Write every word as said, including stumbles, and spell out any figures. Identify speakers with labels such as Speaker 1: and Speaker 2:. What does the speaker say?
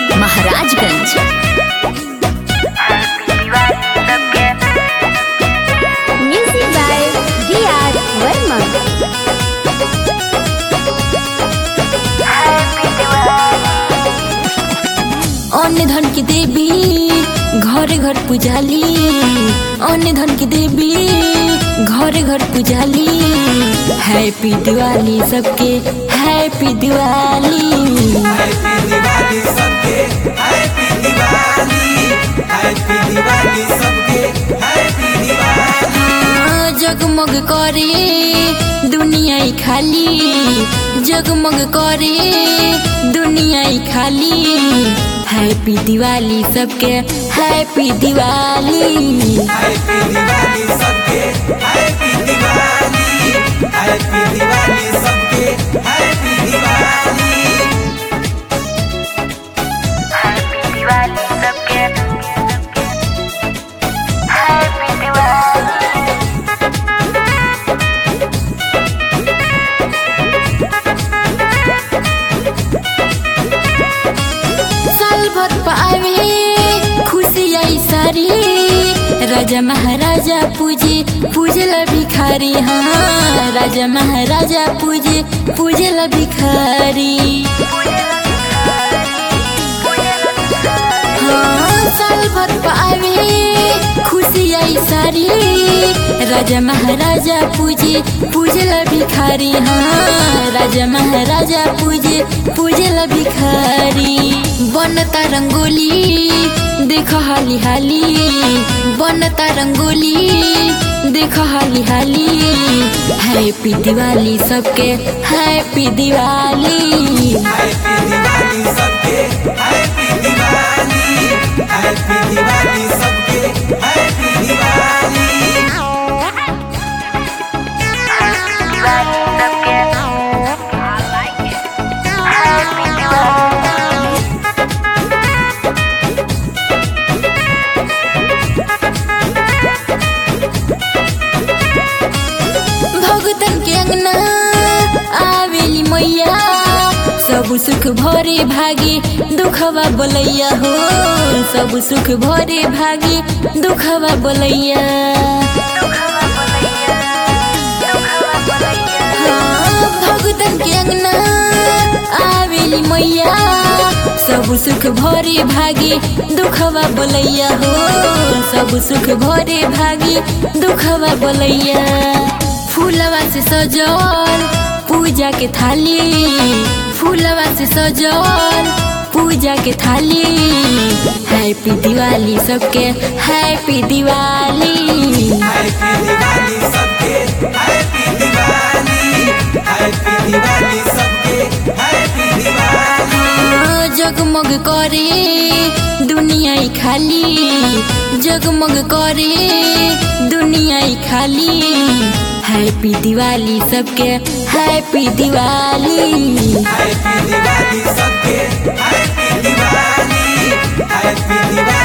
Speaker 1: Maharajganj. Music by D R Verma. अन्य धन की देवी घर घर पुजाली, अन्य धन की देवी घर घर पुजाली। हैप्पी दिवाली सबके, हैप्पी दिवाली,
Speaker 2: हैप्पी दिवाली सबके, हैप्पी दिवाली, हैप्पी दिवाली सबके, हैप्पी दिवाली।
Speaker 1: हाँ, जगमग करे दुनिया ही खाली, जगमग करे दुनिया ही खाली। हैप्पी दिवाली सबके, हैप्पी दिवाली,
Speaker 2: हैप्पी दिवाली सबके, हैप्पी दिवाली, हैप्पी दिवाली सबके, हैप्पी दिवाली,
Speaker 3: हैप्पी दिवाली सबके, हैप्पी दिवाली।
Speaker 1: साल भर पावे खुशी आई सारी। राजा महाराजा पूजे पूजला भिखारी। हाँ, राजा महाराजा पूजे पूजला भिखारी। हाँ, साल भर पावे खुशी आई सारी। राजा महाराजा पूजे पूजला भिखारी। हाँ, राजा महाराजा पूजे पूजला भिखारी। बनता रंगोली देखो हाली हाली, बनता रंगोली देखो हाली हाली। हैप्पी दिवाली सबके, हैप्पी दिवाली,
Speaker 2: हैप्पी दिवाली सबके, हैप्पी दिवाली, हैप्पी दिवाली सबके, हैप्पी दिवाली,
Speaker 3: हैप्पी दिवाली सबके, हैप्पी दिवाली।
Speaker 1: भगतन के अंगना आवेली मैया। सब सुख भरे भागे दुखवा बोलैया हो, सब सुख भरे भागे दुखवा बोलैया। हाँ, भगतन के अंगना आवेली मैया। सब सुख भरे भागे दुखवा बोलैया हो, सब सुख भरे भागे दुखवा बोलैया। फूलवा से सजल पूजा के थाली, फूलवा से सजल पूजा के थाली। हैप्पी दिवाली सबके, हैप्पी दिवाली,
Speaker 2: हैप्पी दिवाली सबके, हैप्पी दिवाली, हैप्पी दिवाली सबके, हैप्पी दिवाली।
Speaker 1: हाँ, जगमग करे दुनिया ही खाली, जगमग करे दुनिया ही खाली। हैप्पी दिवाली सबके, हैप्पी दिवाली,
Speaker 2: हैप्पी दिवाली सबके, हैप्पी दिवाली, हैप्पी दिवाली